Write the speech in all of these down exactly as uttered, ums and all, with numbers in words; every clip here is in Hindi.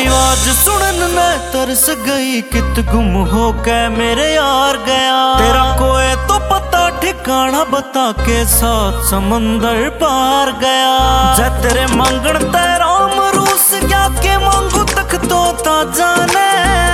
तेरी आवाज सुनन मैं तरस गई, कित गुम हो के मेरे यार गया। तेरा कोई तो पता ठिकाना बता के साथ समंदर पार गया। जब तेरे मंगण तेरा मरूस क्या के मांगू तक तो ता जाने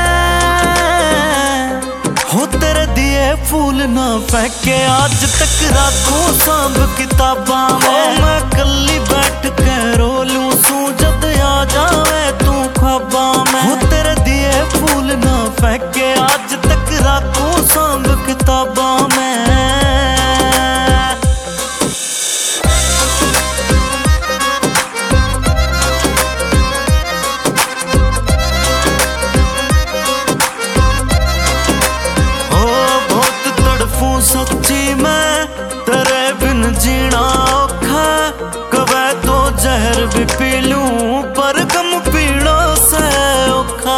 हो। तेरे दिए फूल ना फेंके आज तक राखूं सांभ किताबां में। मैं कल्ली बैठ के रो लूं सू जद आ जावे तू ख्वाबा में। हो तेरे दिए फूल ना फेंके आज तक राखूं सांभ किताबां में। सच्ची मैं तेरे बिन जीना औखा, कभी तो जहर भी पी लूं पर गम पीना से औखा।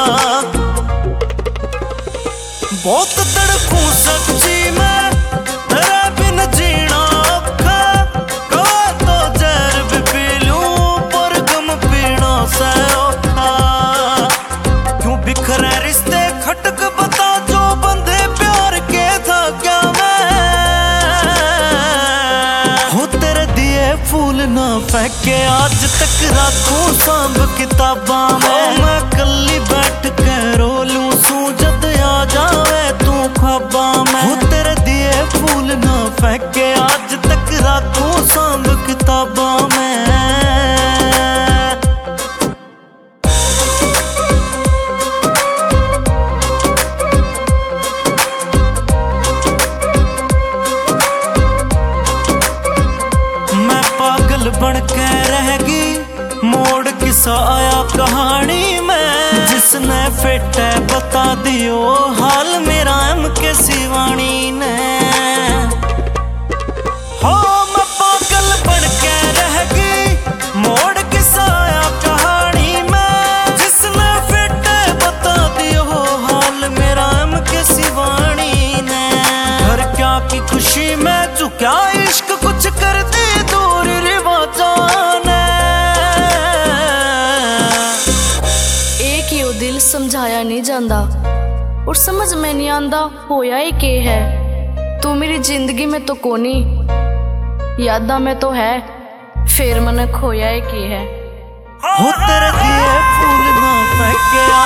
बहुत तड़पूं सच्ची मैं तेरे बिन जीना औखा, कभी तो जहर भी पी लूं पर गम पीना से औखा। क्यों बिखरे रिश्ते खटक बता जो बंधे प्यार के था क्या। फूल ना फेंके आज तक राखूं सांभ किताबां में। मैं कल्ली बैठ के रो लूं सू जद आ जावे तू ख्वाबा में। हो तेरे दिए फूल ना फेंके आज तक राखूं सांभ किताबां में। बन के रहेगी मोड़ किसा आया कहानी में। जिसने फेटे बता दियो हाल मेरा एम के शिवानी ने। हो मैं पागल बन के रहेगी मोड़ किसा आया कहानी में। जिसने फेटे बता दियो हाल मेरा एम के शिवानी ने। घर क्या की खुशी में चुका इश्क कुछ कर दी दूर रिवाजाने। एक ही दिल समझाया नहीं जांदा और समझ में नहीं आंदा होया ही के है। तू मेरी जिंदगी में तो कोनी, यादा में तो है, फिर मन खोया ही के है। हो तेरे दिए फूल ना फेंके